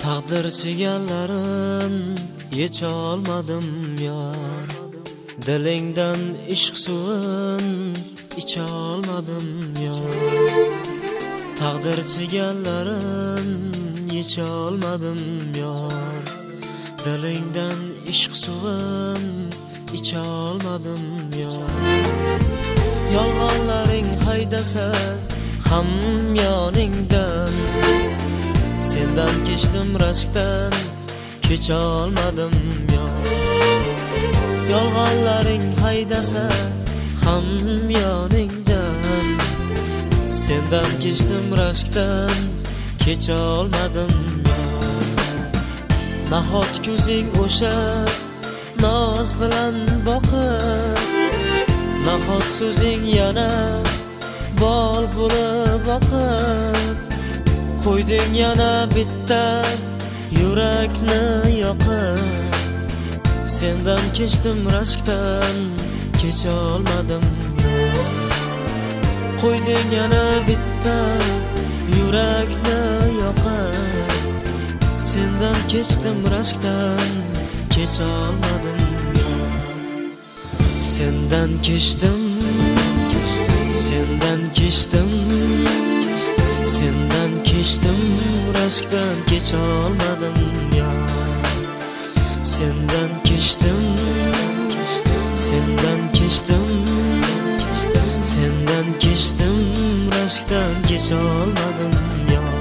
Taqdir chigalarin yecha olmadim yor. Dilingdan ishq suvin icha olmadim yor. Taqdir chigalarin yecha olmadim yor. Dilingdan ishq suvin icha olmadim yor. Yolg'onlaring haydasa ham yoningdan, sendan kechdim rashkdan kecha olmadim yor. Yolg'onlaring haydasa ham yoningdan, sendan kechdim rashkdan kecha olmadim yor. Nahot ko'zing o'sha noz bilan boqib, nahot so'zing yana bol bo'lib oqib, qo'yding yana bitta yurakni yoqib. Sendan kechdim rashkdan kecha olmadim yor. Qo'yding yana bitta yurakni yoqib. Sendan kechdim rashkdan kecha olmadim yor. Sendan kechdim, sendan kechdim, sendan kechdim rashkdan kecha olmadim yor. Sendan kechdim, sendan kechdim, sendan kechdim rashkdan kecha olmadim yor.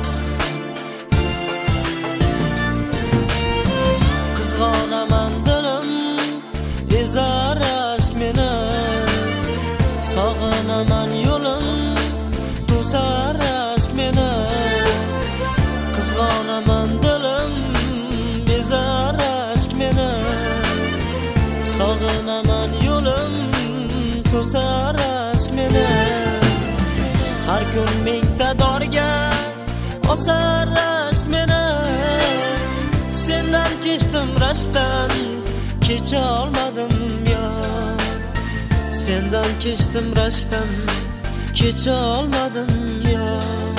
Qizg'onaman dilim ezar rashk meni, sog'inaman yo'lim to'sar rashk meni. Qizg'onaman dilim ezar rashk meni, sog'inaman yo'lim to'sar rashk meni. Har kun mingta dorga osar rashk meni. Sendan kechdim rashkdan kecha olmadim yor. Sendan kechdim rashkdan kecha olmadim yor.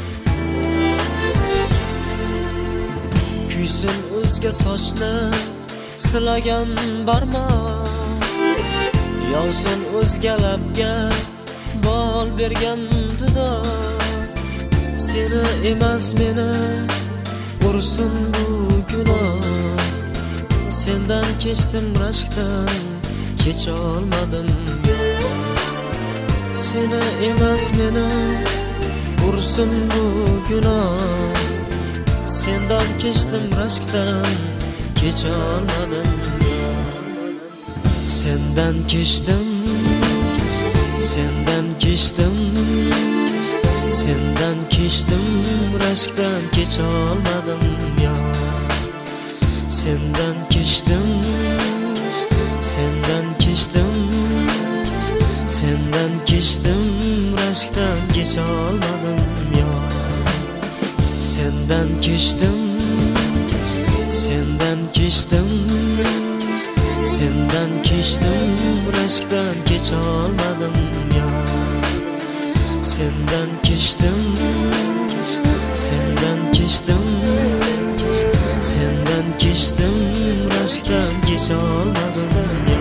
Kuysin o'zga sochni silagan barmoq, yonsin o'zga labga bol bergan dudoq. Seni emas meni ursin bu gunoh. Sendan kechdim rashkdan kecha olmadim yor. Seni emas meni ursin bu gunoh. Sendan kechdim rashkdan kecha olmadim yor. Sendan kechdim, sendan kechdim, sendan kechdim rashkdan kecha olmadim yor. Sendan kechdim, sendan kechdim, sendan kechdim rashkdan kecha olmadim yor. Sendan kechdim, sendan kechdim, sendan kechdim rashkdan kecha olmadim yor. Sendan kechdim, sendan kechdim, sendan kechdim rashkdan kecha olmadim yor.